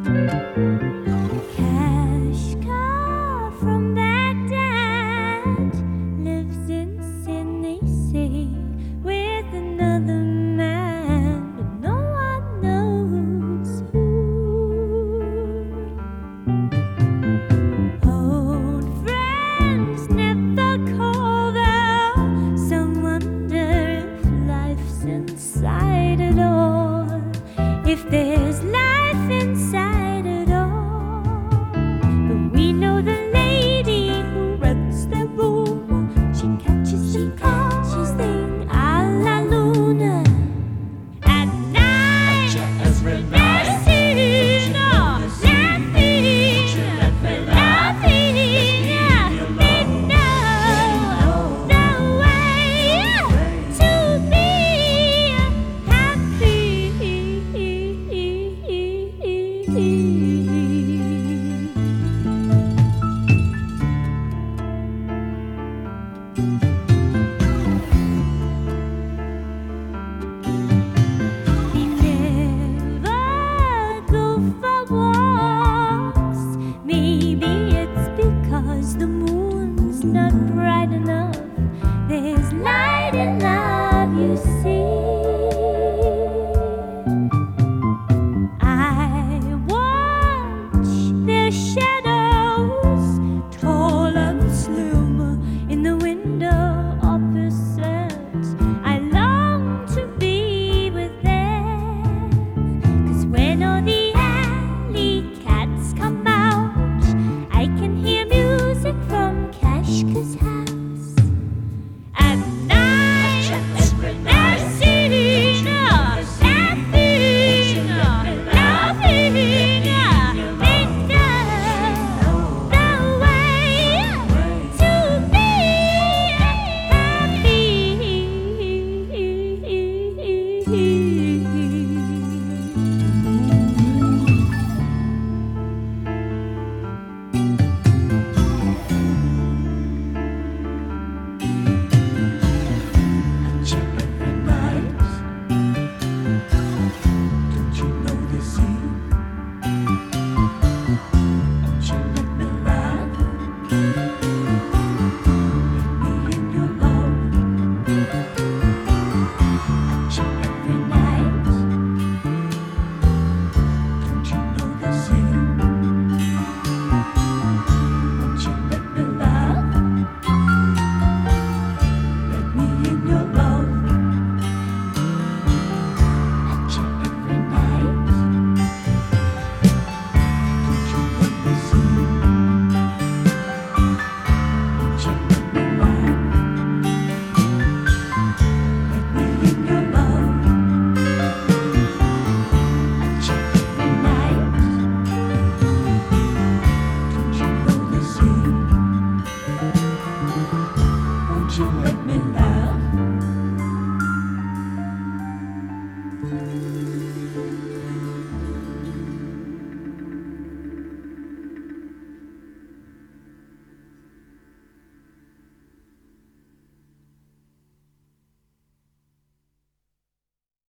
Kashka from Baghdad lives in sin, they say, with another man, but no one knows who. Old friends never call, though some wonder if life's inside at all, if there's life inside at all. But we know the lady who runs the room. She catches the thing a la Luna at night. Every night. Laughing, laughing, they know the way to be happy.